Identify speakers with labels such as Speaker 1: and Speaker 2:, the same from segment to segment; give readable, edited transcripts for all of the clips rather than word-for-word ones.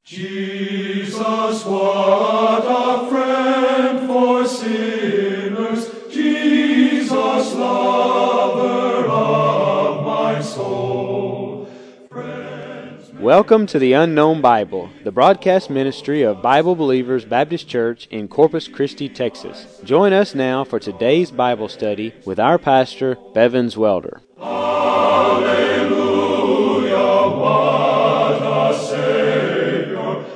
Speaker 1: Jesus, what a friend for sinners, Jesus, lover of my soul.
Speaker 2: Welcome to the Unknown Bible, the broadcast ministry of Bible Believers Baptist Church in Corpus Christi, Texas. Join us now for today's Bible study with our pastor, Bevins Welder.
Speaker 1: Hallelujah, what a Savior.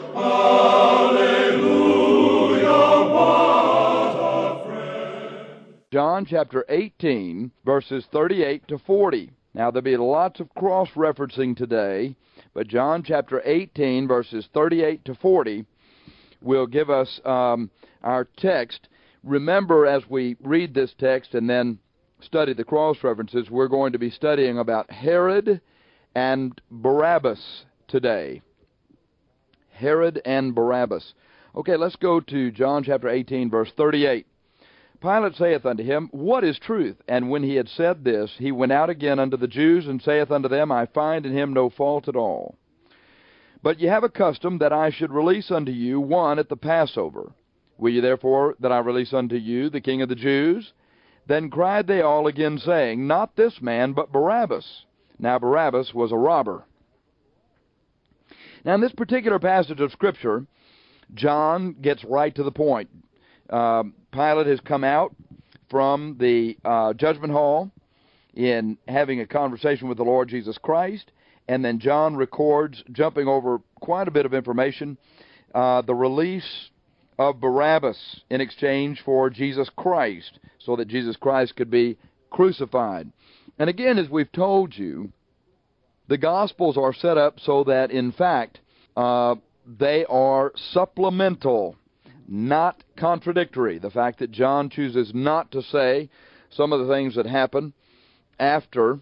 Speaker 1: Hallelujah, what a friend.
Speaker 3: John chapter 18, verses 38 to 40. Now, there'll be lots of cross-referencing today, but John chapter 18, verses 38 to 40 will give us our text. Remember, as we read this text and then study the cross-references, we're going to be studying about Herod and Barabbas today. Herod and Barabbas. Okay, let's go to John chapter 18, verse 38. Pilate saith unto him, What is truth? And when he had said this, he went out again unto the Jews, and saith unto them, I find in him no fault at all. But ye have a custom that I should release unto you one at the Passover. Will ye therefore that I release unto you the King of the Jews? Then cried they all again, saying, Not this man, but Barabbas. Now Barabbas was a robber. Now in this particular passage of Scripture, John gets right to the point. Pilate has come out from the judgment hall in having a conversation with the Lord Jesus Christ, and then John records, jumping over quite a bit of information, the release of Barabbas in exchange for Jesus Christ, so that Jesus Christ could be crucified. And again, as we've told you, the Gospels are set up so that, in fact, they are supplemental, not contradictory. The fact that John chooses not to say some of the things that happen after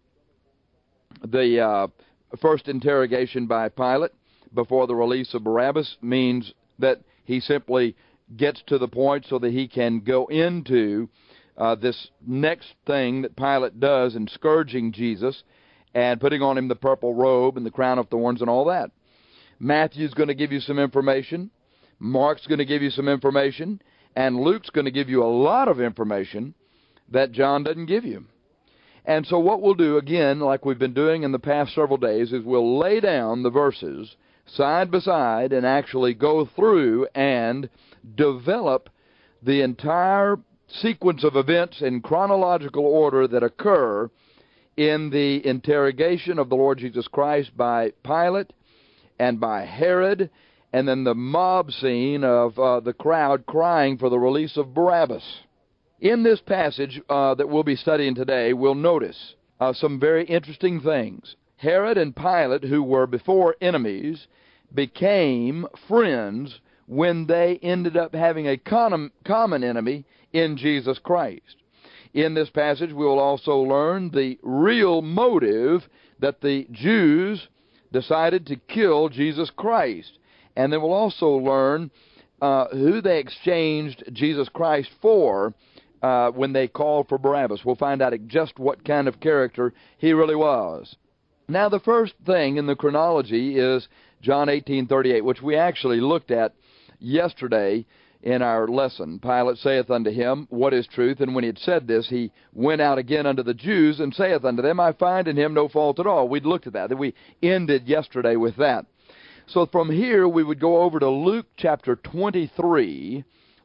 Speaker 3: the first interrogation by Pilate before the release of Barabbas means that he simply gets to the point so that he can go into this next thing that Pilate does in scourging Jesus and putting on him the purple robe and the crown of thorns and all that. Matthew's going to give you some information. Mark's going to give you some information. And Luke's going to give you a lot of information that John doesn't give you. And so what we'll do, again, like we've been doing in the past several days, is we'll lay down the verses side by side and actually go through and develop the entire sequence of events in chronological order that occur in the interrogation of the Lord Jesus Christ by Pilate and by Herod, and then the mob scene of the crowd crying for the release of Barabbas. In this passage that we'll be studying today, we'll notice some very interesting things. Herod and Pilate, who were before enemies, became friends when they ended up having a common enemy in Jesus Christ. In this passage, we will also learn the real motive that the Jews decided to kill Jesus Christ. And then we'll also learn who they exchanged Jesus Christ for when they called for Barabbas. We'll find out just what kind of character he really was. Now, the first thing in the chronology is John 18:38, which we actually looked at yesterday in our lesson. Pilate saith unto him, What is truth? And when he had said this, he went out again unto the Jews, and saith unto them, I find in him no fault at all. We'd looked at that. We ended yesterday with that. So from here, we would go over to Luke chapter 23,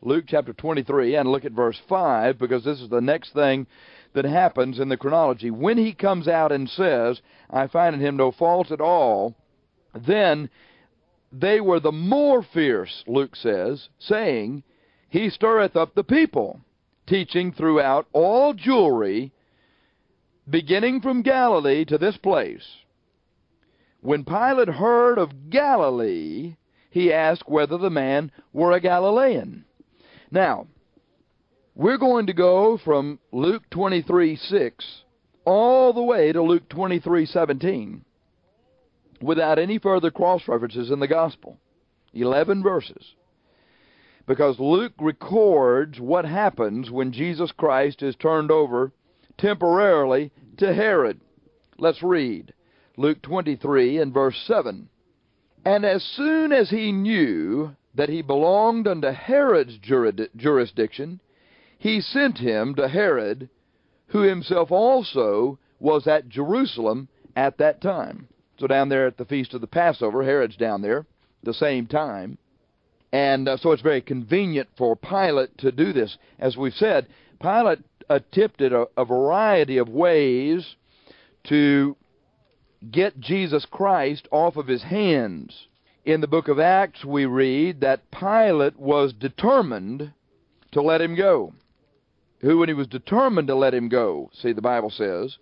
Speaker 3: and look at verse 5, because this is the next thing that happens in the chronology. When he comes out and says, I find in him no fault at all, then they were the more fierce, Luke says, saying, He stirreth up the people, teaching throughout all Jewry, beginning from Galilee to this place. When Pilate heard of Galilee, he asked whether the man were a Galilean. Now, we're going to go from Luke 23:6 all the way to Luke 23:17 without any further cross-references in the Gospel. 11 verses. Because Luke records what happens when Jesus Christ is turned over temporarily to Herod. Let's read Luke 23 and verse 7. And as soon as he knew that he belonged unto Herod's jurisdiction, he sent him to Herod, who himself also was at Jerusalem at that time. So down there at the Feast of the Passover, Herod's down there the same time. And so it's very convenient for Pilate to do this. As we've said, Pilate attempted a variety of ways to get Jesus Christ off of his hands. In the book of Acts, we read that Pilate was determined to let him go. When he was determined to let him go, see, the Bible says,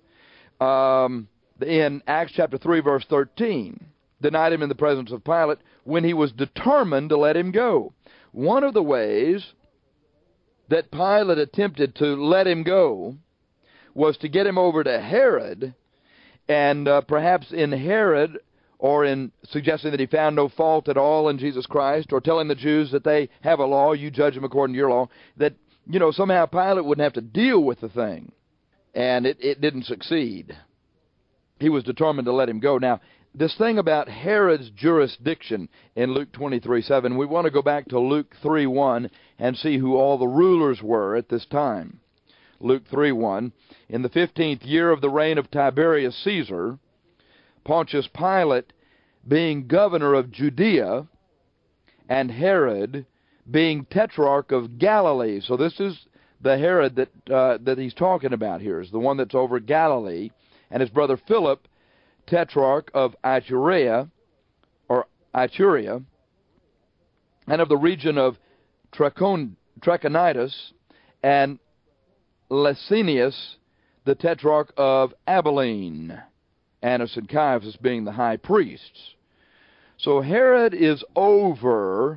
Speaker 3: in Acts chapter 3, verse 13, denied him in the presence of Pilate when he was determined to let him go. One of the ways that Pilate attempted to let him go was to get him over to Herod, and perhaps in Herod, or in suggesting that he found no fault at all in Jesus Christ, or telling the Jews that they have a law, you judge them according to your law, that, somehow Pilate wouldn't have to deal with the thing. And it didn't succeed. He was determined to let him go. Now, this thing about Herod's jurisdiction in Luke 23:7, we want to go back to Luke 3:1 and see who all the rulers were at this time. Luke 3:1, in the 15th year of the reign of Tiberius Caesar, Pontius Pilate being governor of Judea, and Herod being tetrarch of Galilee. So this is the Herod that he's talking about here, is the one that's over Galilee, and his brother Philip, tetrarch of Iturea, and of the region of Trachonitis, and Lysanias, the tetrarch of Abilene, Annas and Caiaphas being the high priests. So Herod is over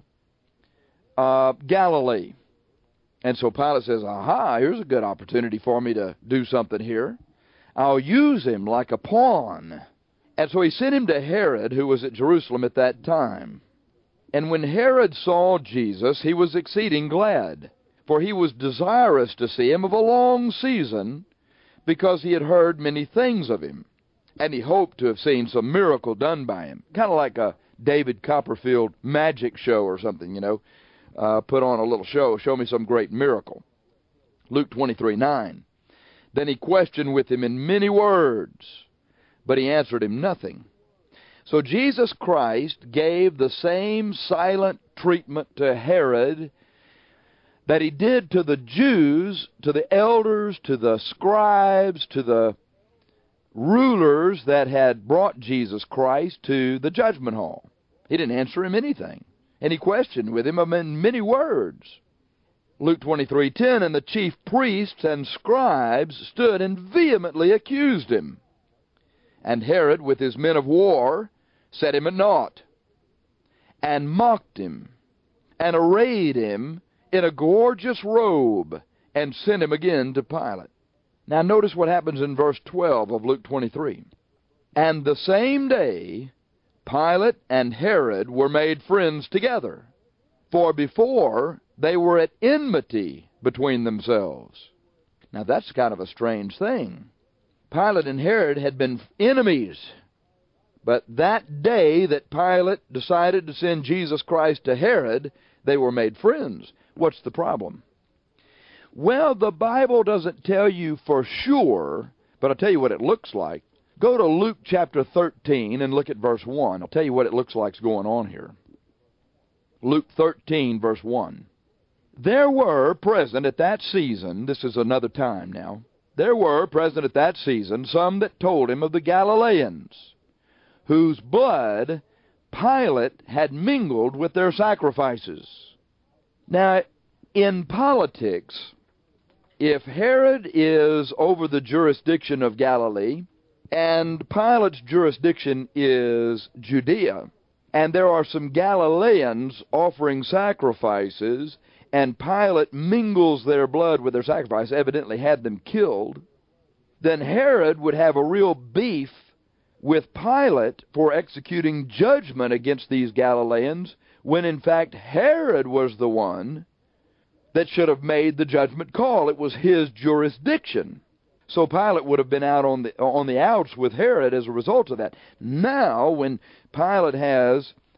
Speaker 3: Galilee. And so Pilate says, aha, here's a good opportunity for me to do something here. I'll use him like a pawn. And so he sent him to Herod, who was at Jerusalem at that time. And when Herod saw Jesus, he was exceeding glad, for he was desirous to see him of a long season, because he had heard many things of him. And he hoped to have seen some miracle done by him. Kind of like a David Copperfield magic show or something, put on a little show, show me some great miracle. Luke 23:9. Then he questioned with him in many words, but he answered him nothing. So Jesus Christ gave the same silent treatment to Herod that he did to the Jews, to the elders, to the scribes, to the rulers that had brought Jesus Christ to the judgment hall. He didn't answer him anything. And he questioned with him in many words. Luke 23:10, and the chief priests and scribes stood and vehemently accused him. And Herod, with his men of war, set him at naught, and mocked him, and arrayed him in a gorgeous robe, and sent him again to Pilate. Now notice what happens in verse 12 of Luke 23. And the same day Pilate and Herod were made friends together, for before they were at enmity between themselves. Now that's kind of a strange thing. Pilate and Herod had been enemies, but that day that Pilate decided to send Jesus Christ to Herod, they were made friends. What's the problem? Well, the Bible doesn't tell you for sure, but I'll tell you what it looks like. Go to Luke chapter 13 and look at verse 1. I'll tell you what it looks like is going on here. Luke 13, verse 1. There were present at that season, this is another time now, there were present at that season some that told him of the Galileans, whose blood Pilate had mingled with their sacrifices. Now, in politics, if Herod is over the jurisdiction of Galilee, and Pilate's jurisdiction is Judea, and there are some Galileans offering sacrifices, and Pilate mingles their blood with their sacrifice, evidently had them killed, then Herod would have a real beef with Pilate for executing judgment against these Galileans, when in fact Herod was the one that should have made the judgment call. It was his jurisdiction. So Pilate would have been out on the outs with Herod as a result of that. Now, when Pilate has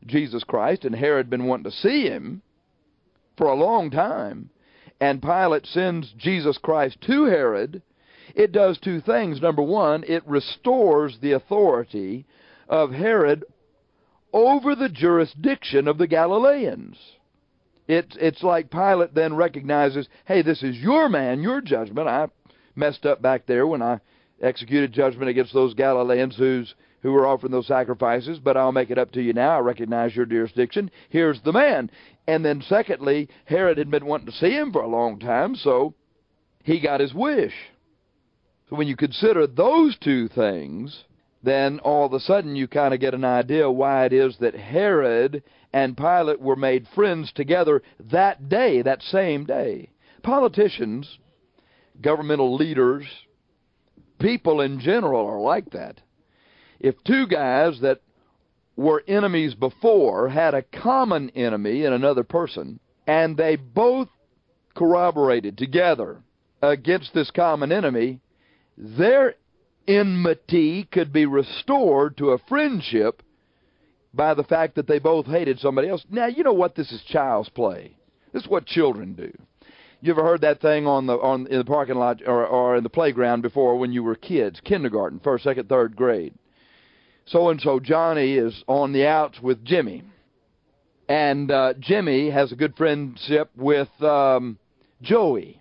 Speaker 3: Jesus Christ, and Herod had been wanting to see him for a long time, and Pilate sends Jesus Christ to Herod, it does two things. Number one, it restores the authority of Herod over the jurisdiction of the Galileans. It's like Pilate then recognizes, hey, this is your man, your judgment. I messed up back there when I executed judgment against those Galileans who were offering those sacrifices, but I'll make it up to you now. I recognize your jurisdiction. Here's the man. And then secondly, Herod had been wanting to see him for a long time, so he got his wish. So when you consider those two things, then all of a sudden you kind of get an idea why it is that Herod and Pilate were made friends together that day, that same day. Politicians, governmental leaders, people in general are like that. If two guys that were enemies before had a common enemy in another person, and they both corroborated together against this common enemy, their enmity could be restored to a friendship by the fact that they both hated somebody else. Now, you know what? This is child's play. This is what children do. You ever heard that thing in the parking lot or in the playground before when you were kids, kindergarten, first, second, third grade? So-and-so Johnny is on the outs with Jimmy. And Jimmy has a good friendship with Joey.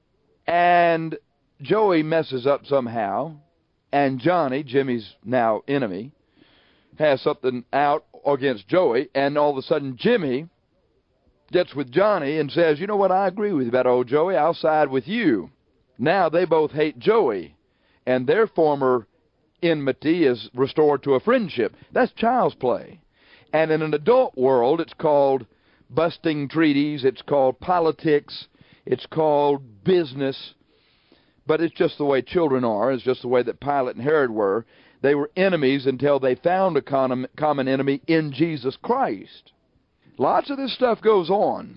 Speaker 3: And Joey messes up somehow. And Johnny, Jimmy's now enemy, has something out against Joey. And all of a sudden Jimmy gets with Johnny and says, you know what, I agree with you about old Joey. I'll side with you. Now they both hate Joey. And their former enmity is restored to a friendship. That's child's play. And in an adult world, it's called busting treaties, it's called politics, it's called business. But it's just the way children are. It's just the way that Pilate and Herod were. They were enemies until they found a common enemy in Jesus Christ. Lots of this stuff goes on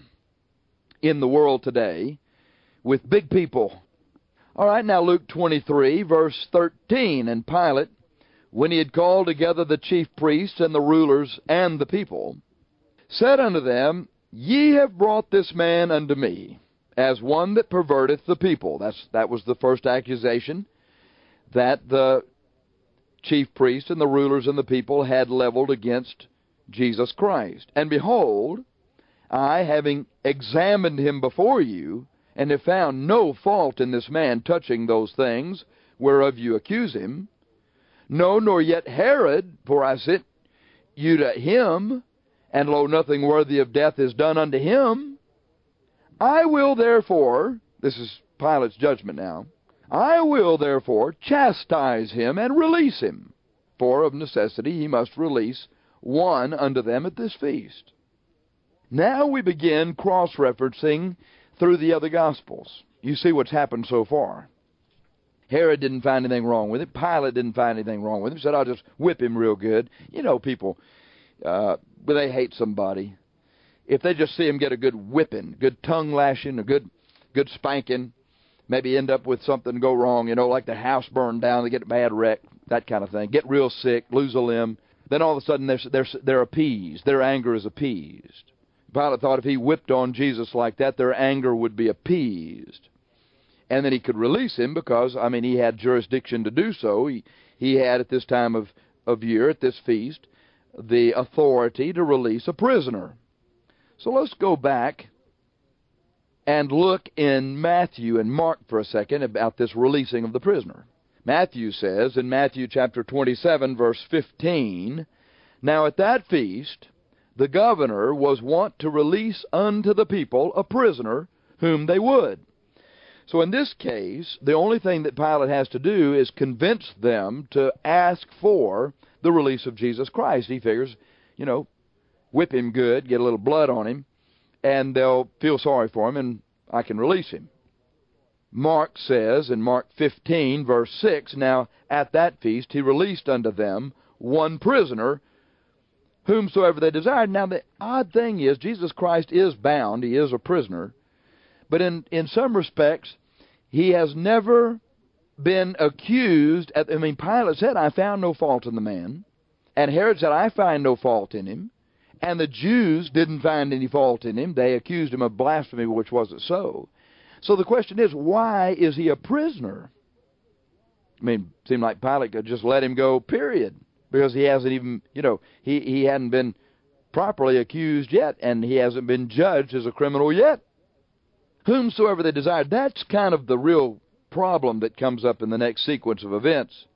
Speaker 3: in the world today with big people. All right, now Luke 23, verse 13. And Pilate, when he had called together the chief priests and the rulers and the people, said unto them, Ye have brought this man unto me, as one that perverteth the people. That was the first accusation that the chief priests and the rulers and the people had leveled against Jesus Christ. And behold, I, having examined him before you, and have found no fault in this man touching those things whereof you accuse him, no, nor yet Herod, for I sent you to him, and lo, nothing worthy of death is done unto him. I will therefore, this is Pilate's judgment now, I will therefore chastise him and release him, for of necessity he must release one unto them at this feast. Now we begin cross-referencing through the other Gospels. You see what's happened so far. Herod didn't find anything wrong with it. Pilate didn't find anything wrong with him. He said, I'll just whip him real good. You know, people, when they hate somebody, if they just see him get a good whipping, good tongue lashing, a good spanking, maybe end up with something go wrong, you know, like their house burned down, they get a bad wreck, that kind of thing, get real sick, lose a limb, then all of a sudden they're appeased. Their anger is appeased. Pilate thought if he whipped on Jesus like that, their anger would be appeased. And then he could release him because, I mean, he had jurisdiction to do so. He had, at this time of year, at this feast, the authority to release a prisoner. So let's go back and look in Matthew and Mark for a second about this releasing of the prisoner. Matthew says in Matthew chapter 27, verse 15, Now at that feast the governor was wont to release unto the people a prisoner whom they would. So in this case, the only thing that Pilate has to do is convince them to ask for the release of Jesus Christ. He figures, you know, whip him good, get a little blood on him, and they'll feel sorry for him, and I can release him. Mark says in Mark 15, verse 6, Now at that feast he released unto them one prisoner, whomsoever they desired. Now the odd thing is, Jesus Christ is bound, he is a prisoner, but in some respects, he has never been accused. Pilate said, I found no fault in the man. And Herod said, I find no fault in him. And the Jews didn't find any fault in him. They accused him of blasphemy, which wasn't so. So the question is, why is he a prisoner? I mean, it seemed like Pilate could just let him go, period. Because he hasn't even, he hadn't been properly accused yet, and he hasn't been judged as a criminal yet. Whomsoever they desired. That's kind of the real problem that comes up in the next sequence of events.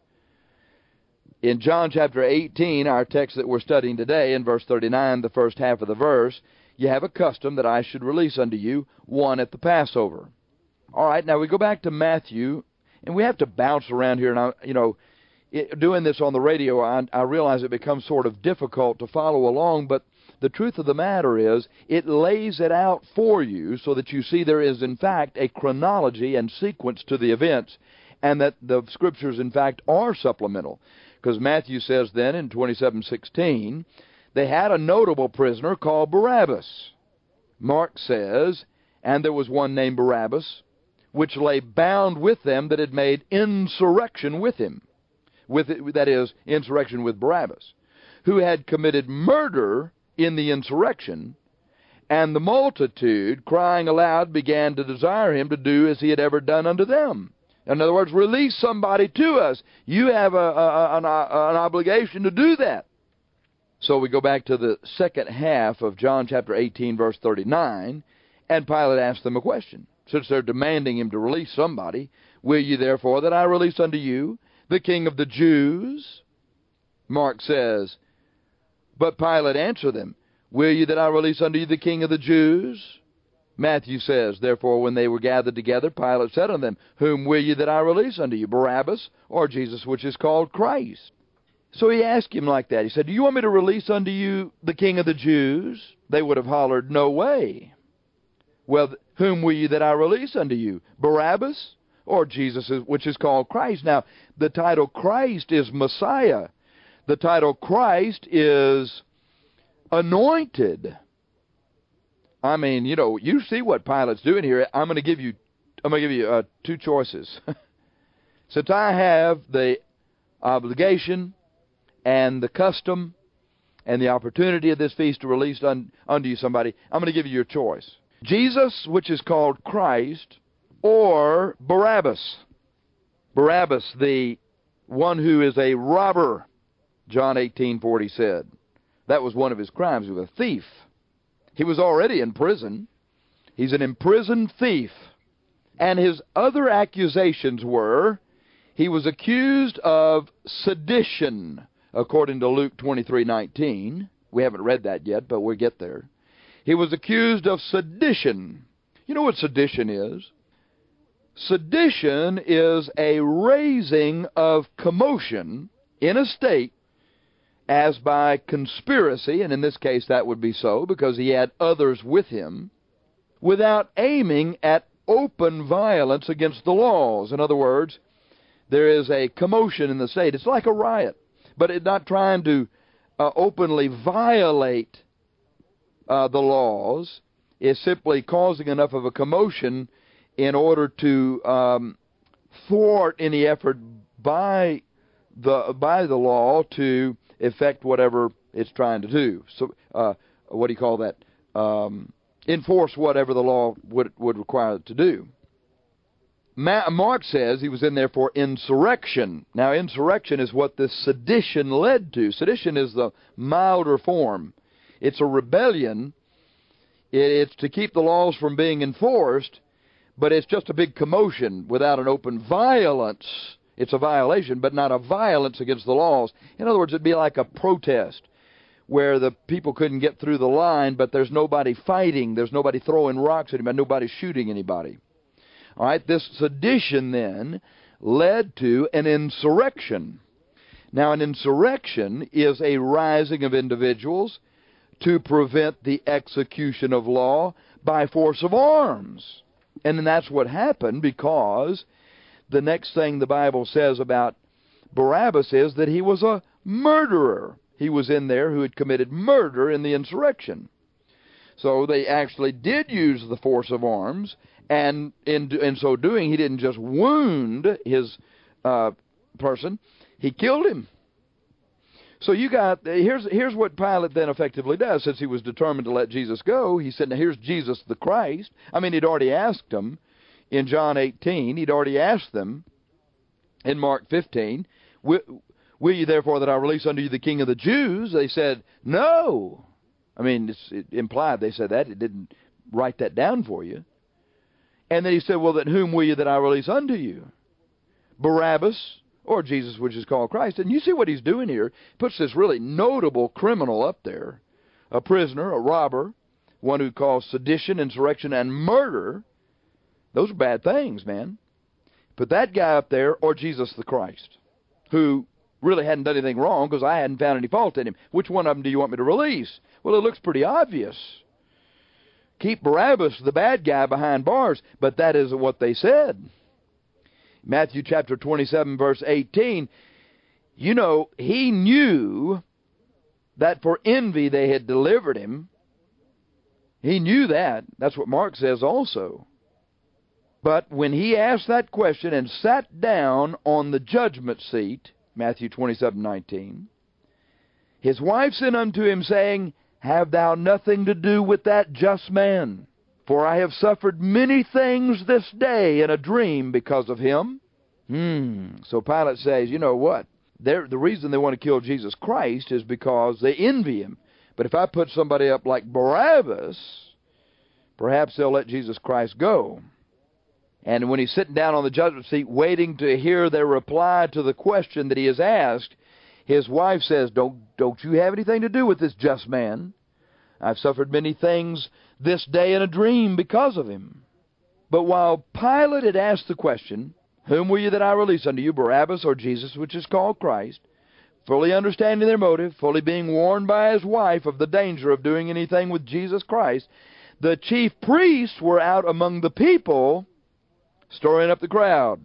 Speaker 3: In John chapter 18, our text that we're studying today, in verse 39, the first half of the verse, you have a custom that I should release unto you, one at the Passover. All right, now we go back to Matthew, and we have to bounce around here, and doing this on the radio, I realize it becomes sort of difficult to follow along, but the truth of the matter is, it lays it out for you so that you see there is, in fact, a chronology and sequence to the events, and that the Scriptures, in fact, are supplemental. Because Matthew says then in 27:16, they had a notable prisoner called Barabbas. Mark says, and there was one named Barabbas, which lay bound with them that had made insurrection with him. That is, insurrection with Barabbas, who had committed murder in the insurrection, and the multitude, crying aloud, began to desire him to do as he had ever done unto them. In other words, release somebody to us. You have an obligation to do that. So we go back to the second half of John chapter 18, verse 39, and Pilate asked them a question. Since they're demanding him to release somebody, will ye therefore that I release unto you the King of the Jews? Mark says, but Pilate answered them, will ye that I release unto you the King of the Jews? Matthew says, therefore, when they were gathered together, Pilate said unto them, whom will ye that I release unto you, Barabbas, or Jesus, which is called Christ? So he asked him like that. He said, do you want me to release unto you the King of the Jews? They would have hollered, no way. Well, whom will ye that I release unto you, Barabbas, or Jesus, which is called Christ? Now, the title Christ is Messiah. The title Christ is anointed. I mean, you see what Pilate's doing here. I'm going to give you two choices. Since I have the obligation and the custom and the opportunity of this feast to release unto you somebody, I'm going to give you your choice. Jesus, which is called Christ, or Barabbas. Barabbas, the one who is a robber, John 18:40 said. That was one of his crimes. He was a thief. He was already in prison. He's an imprisoned thief. And his other accusations were, he was accused of sedition, according to Luke 23:19. We haven't read that yet, but we'll get there. He was accused of sedition. You know what sedition is? Sedition is a raising of commotion in a state as by conspiracy, and in this case that would be so because he had others with him, without aiming at open violence against the laws. In other words, there is a commotion in the state. It's like a riot, but it's not trying to openly violate the laws. It's simply causing enough of a commotion in order to thwart any effort by the law to effect whatever it's trying to do. So, what do you call that? Enforce whatever the law would require it to do. Mark says he was in there for insurrection. Now, insurrection is what this sedition led to. Sedition is the milder form. It's a rebellion. It's to keep the laws from being enforced, but it's just a big commotion without an open violence. It's a violation, but not a violence against the laws. In other words, it'd be like a protest where the people couldn't get through the line, but there's nobody fighting, there's nobody throwing rocks at anybody, nobody shooting anybody. All right, this sedition then led to an insurrection. Now, an insurrection is a rising of individuals to prevent the execution of law by force of arms. And then that's what happened, because the next thing the Bible says about Barabbas is that he was a murderer. He was in there who had committed murder in the insurrection. So they actually did use the force of arms, and in so doing, he didn't just wound his person, he killed him. So here's what Pilate then effectively does. Since he was determined to let Jesus go, he said, now here's Jesus the Christ. I mean, he'd already asked them in John 18. He'd already asked them in Mark 15, will you therefore that I release unto you the King of the Jews? They said, no. I mean, it implied they said that. It didn't write that down for you. And then he said, well, then whom will you that I release unto you? Barabbas, or Jesus, which is called Christ. And you see what he's doing here. He puts this really notable criminal up there, a prisoner, a robber, one who caused sedition, insurrection, and murder. Those are bad things, man. Put that guy up there, or Jesus the Christ, who really hadn't done anything wrong because I hadn't found any fault in him. Which one of them do you want me to release? Well, it looks pretty obvious. Keep Barabbas, the bad guy, behind bars, but that isn't what they said. Matthew chapter 27, verse 18, you know, he knew that for envy they had delivered him. He knew that. That's what Mark says also. But when he asked that question and sat down on the judgment seat, Matthew 27:19, his wife sent unto him, saying, have thou nothing to do with that just man? For I have suffered many things this day in a dream because of him. So Pilate says, you know what? The reason they want to kill Jesus Christ is because they envy him. But if I put somebody up like Barabbas, perhaps they'll let Jesus Christ go. And when he's sitting down on the judgment seat waiting to hear their reply to the question that he has asked, his wife says, don't you have anything to do with this just man? I've suffered many things this day in a dream because of him. But while Pilate had asked the question, whom will you that I release unto you, Barabbas or Jesus, which is called Christ, fully understanding their motive, fully being warned by his wife of the danger of doing anything with Jesus Christ, the chief priests were out among the people stirring up the crowd.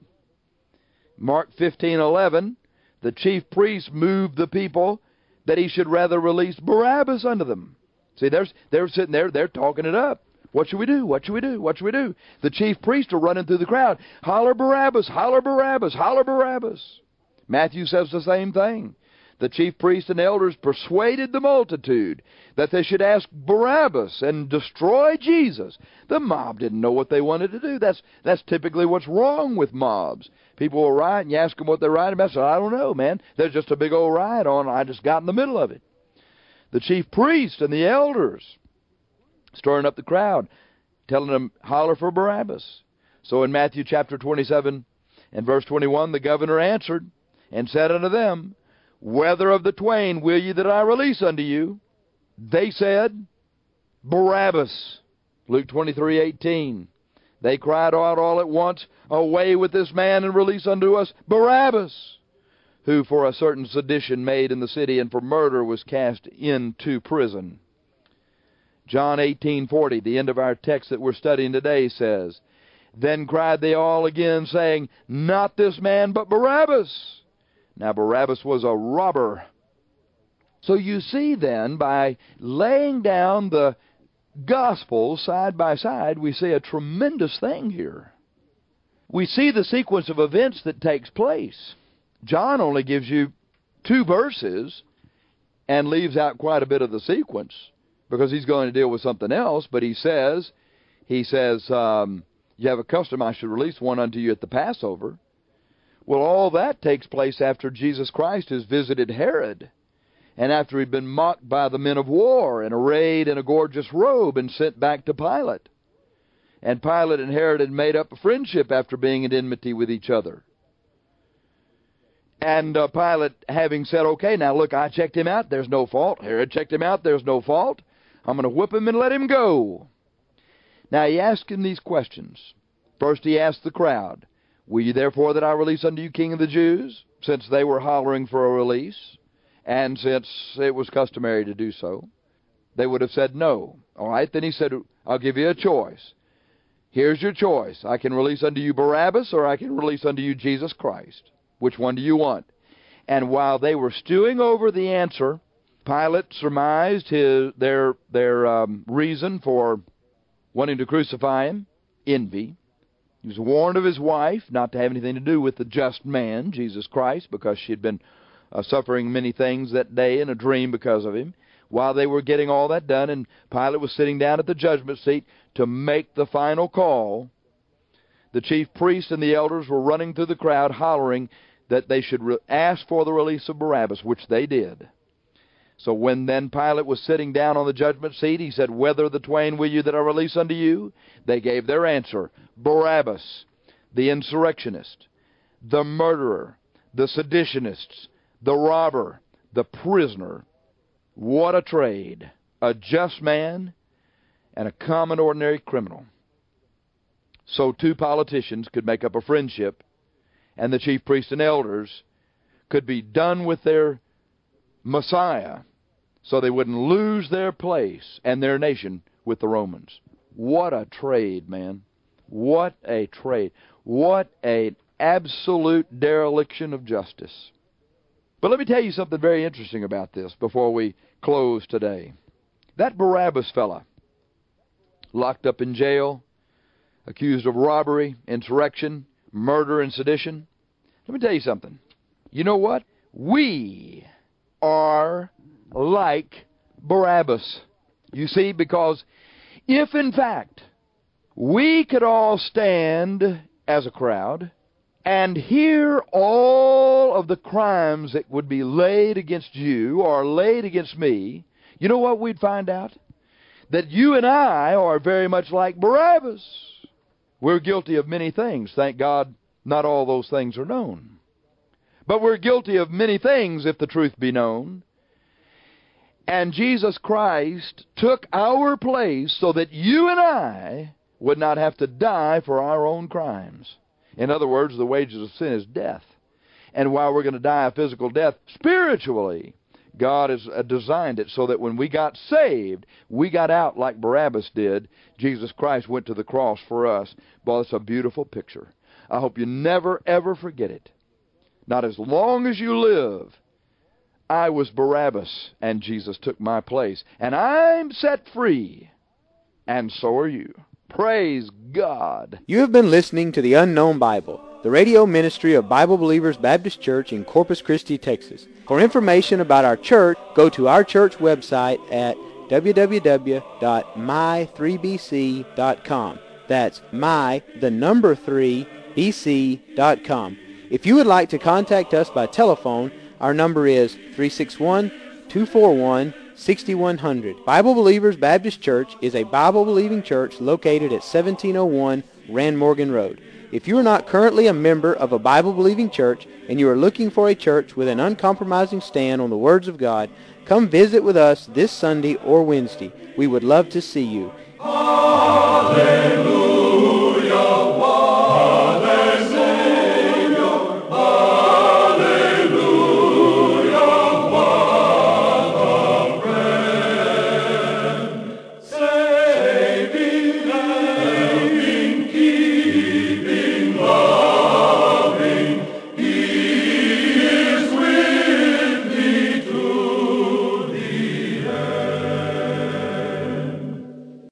Speaker 3: Mark 15:11, the chief priests moved the people that he should rather release Barabbas unto them. See, they're sitting there, they're talking it up. What should we do? What should we do? What should we do? The chief priests are running through the crowd. Holler Barabbas, holler Barabbas, holler Barabbas. Matthew says the same thing. The chief priests and elders persuaded the multitude that they should ask Barabbas and destroy Jesus. The mob didn't know what they wanted to do. That's typically what's wrong with mobs. People will riot and you ask them what they're rioting about. So I don't know, man. There's just a big old riot on. I just got in the middle of it. The chief priests and the elders stirring up the crowd, telling them, holler for Barabbas. So in Matthew chapter 27 and verse 21, the governor answered and said unto them, whether of the twain will ye that I release unto you? They said, Barabbas. Luke 23:18. They cried out all at once, away with this man and release unto us Barabbas, who for a certain sedition made in the city and for murder was cast into prison. John 18:40, the end of our text that we're studying today, says, then cried they all again, saying, not this man, but Barabbas. Now Barabbas was a robber. So you see then, by laying down the Gospels side by side, we see a tremendous thing here. We see the sequence of events that takes place. John only gives you 2 verses and leaves out quite a bit of the sequence because he's going to deal with something else. But he says, you have a custom, I should release one unto you at the Passover. Well, all that takes place after Jesus Christ has visited Herod and after he'd been mocked by the men of war and arrayed in a gorgeous robe and sent back to Pilate. And Pilate and Herod had made up a friendship after being in enmity with each other. And Pilate, having said, okay, now look, I checked him out, there's no fault. Herod checked him out, there's no fault. I'm going to whip him and let him go. Now he asked him these questions. First he asked the crowd, will you therefore that I release unto you King of the Jews? Since they were hollering for a release, and since it was customary to do so, they would have said no. All right, then he said, I'll give you a choice. Here's your choice. I can release unto you Barabbas, or I can release unto you Jesus Christ. Which one do you want? And while they were stewing over the answer, Pilate surmised their reason for wanting to crucify him, envy. He was warned of his wife not to have anything to do with the just man, Jesus Christ, because she had been suffering many things that day in a dream because of him. While they were getting all that done, and Pilate was sitting down at the judgment seat to make the final call, the chief priests and the elders were running through the crowd hollering that they should ask for the release of Barabbas, which they did. So when then Pilate was sitting down on the judgment seat, he said, "Whether the twain will you that I release unto you?" They gave their answer, "Barabbas, the insurrectionist, the murderer, the seditionists, the robber, the prisoner." What a trade! A just man and a common ordinary criminal. So two politicians could make up a friendship, and the chief priests and elders could be done with their Messiah so they wouldn't lose their place and their nation with the Romans. What a trade, man. What a trade. What an absolute dereliction of justice. But let me tell you something very interesting about this before we close today. That Barabbas fella, locked up in jail, accused of robbery, insurrection, murder, and sedition. Let me tell you something. You know what? We are like Barabbas. You see, because if in fact we could all stand as a crowd and hear all of the crimes that would be laid against you or laid against me, you know what we'd find out? That you and I are very much like Barabbas. We're guilty of many things. Thank God not all those things are known. But we're guilty of many things if the truth be known. And Jesus Christ took our place so that you and I would not have to die for our own crimes. In other words, the wages of sin is death. And while we're going to die a physical death, spiritually, God has designed it so that when we got saved, we got out like Barabbas did. Jesus Christ went to the cross for us. Boy, it's a beautiful picture. I hope you never, ever forget it. Not as long as you live. I was Barabbas, and Jesus took my place. And I'm set free, and so are you. Praise God.
Speaker 2: You have been listening to The Unknown Bible, the radio ministry of Bible Believers Baptist Church in Corpus Christi, Texas. For information about our church, go to our church website at www.my3bc.com. That's my3bc.com. If you would like to contact us by telephone, our number is 361-241-6100. Bible Believers Baptist Church is a Bible-believing church located at 1701 Rand Morgan Road. If you are not currently a member of a Bible-believing church and you are looking for a church with an uncompromising stand on the words of God, come visit with us this Sunday or Wednesday. We would love to see you.
Speaker 1: Hallelujah.